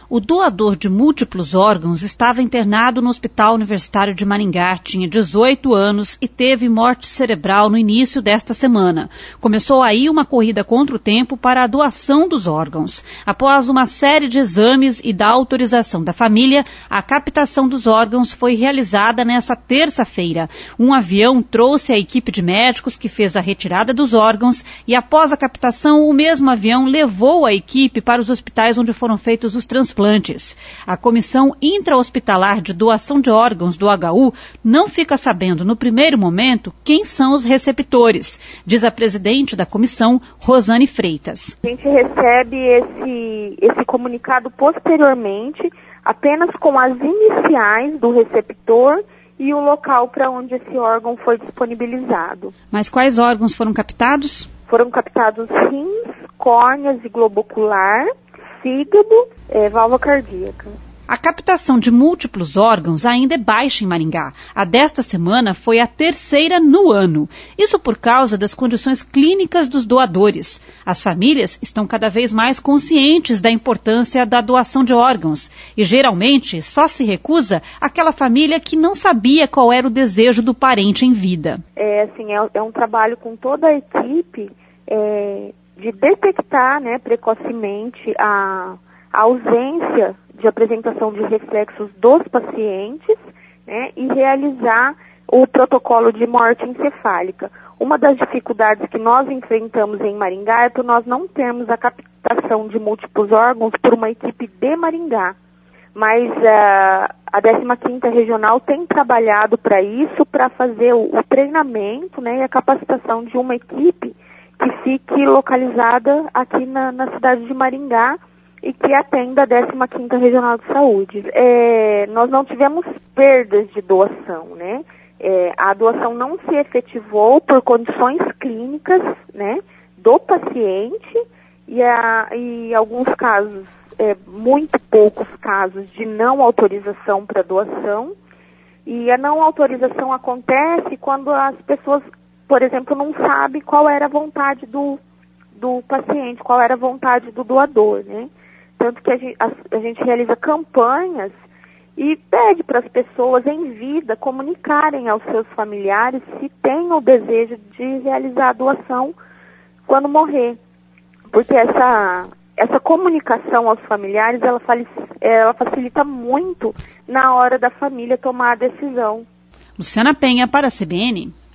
O doador de múltiplos órgãos estava internado no Hospital Universitário de Maringá, tinha 18 anos e teve morte cerebral no início desta semana. Começou aí uma corrida contra o tempo para a doação dos órgãos. Após uma série de exames e da autorização da família, a captação dos órgãos foi realizada nesta terça-feira. Um avião trouxe a equipe de médicos que fez a retirada dos órgãos e após a captação, o mesmo avião levou a equipe para os hospitais onde foram feitos os transplantes. A Comissão Intra-Hospitalar de Doação de Órgãos do HU não fica sabendo no primeiro momento quem são os receptores, diz a presidente da comissão, Rosane Freitas. A gente recebe esse comunicado posteriormente, apenas com as iniciais do receptor e o local para onde esse órgão foi disponibilizado. Mas quais órgãos foram captados? Foram captados rins, córneas e globo ocular, fígado, válvula cardíaca. A captação de múltiplos órgãos ainda é baixa em Maringá. A desta semana foi a terceira no ano. Isso por causa das condições clínicas dos doadores. As famílias estão cada vez mais conscientes da importância da doação de órgãos. E geralmente só se recusa aquela família que não sabia qual era o desejo do parente em vida. É um trabalho com toda a equipe de detectar, precocemente a ausência de apresentação de reflexos dos pacientes, e realizar o protocolo de morte encefálica. Uma das dificuldades que nós enfrentamos em Maringá é por nós não termos a captação de múltiplos órgãos por uma equipe de Maringá. Mas a 15ª Regional tem trabalhado para isso, para fazer o treinamento, e a capacitação de uma equipe que fique localizada aqui na cidade de Maringá, e que atenda a 15ª Regional de Saúde. Nós não tivemos perdas de doação, a doação não se efetivou por condições clínicas, do paciente e alguns casos, muito poucos casos de não autorização para doação. E a não autorização acontece quando as pessoas, por exemplo, não sabem qual era a vontade do paciente, qual era a vontade do doador, Tanto que a gente realiza campanhas e pede para as pessoas em vida comunicarem aos seus familiares se têm o desejo de realizar a doação quando morrer. Porque essa comunicação aos familiares, ela facilita muito na hora da família tomar a decisão. Luciana Penha para a CBN.